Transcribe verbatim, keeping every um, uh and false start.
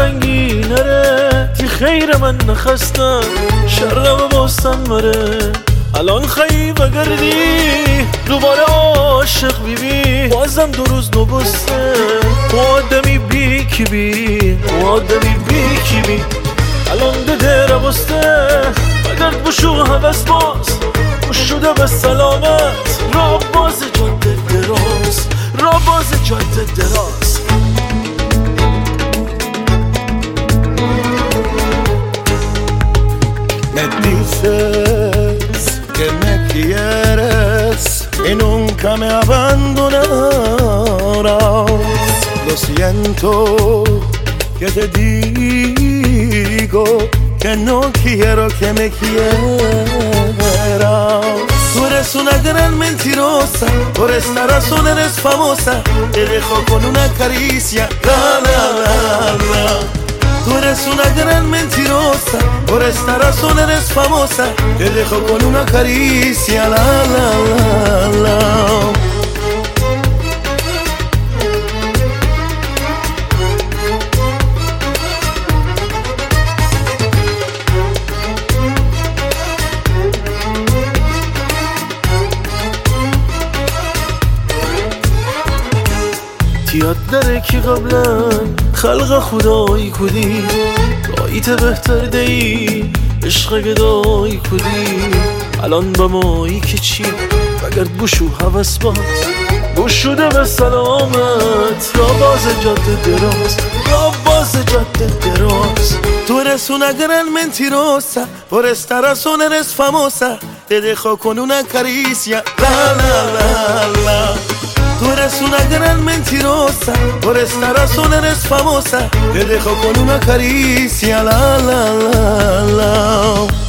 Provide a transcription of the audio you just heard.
رنگی نره تی خیر من نخستم شرم باستم مره الان خیلی بگردی دوباره عاشق بیبی بازم دو روز نبسته و آدمی بی کی بی و آدمی بی کی بی الان ده را بسته بگرد بشو حوث باز خوش شده به سلامت را باز جاده دراز را باز جاده دراز Me dices que me quieres y nunca me abandonarás. Lo siento que te digo que no quiero que me quieras. Tú eres una gran mentirosa, por esta razón eres famosa. Te dejo con una caricia, la la la la. Tú eres una gran mentirosa, por esta razón eres famosa. Te dejo con una caricia, la la la la. یاد داره که قبلا خلق خدایی کدی رایت بهتر دی عشق گدایی کدی الان با مایی که چی بگرد بشو حوث باز بوش شده به سلامت را باز جاده دراز را باز جاده دراز Tú eres una gran mentirosa, por esta razón eres famosa. Te dejo con una caricia, la la la la. Tú eres una gran mentirosa, por esta razón eres famosa. Te dejo con una caricia, la la la la.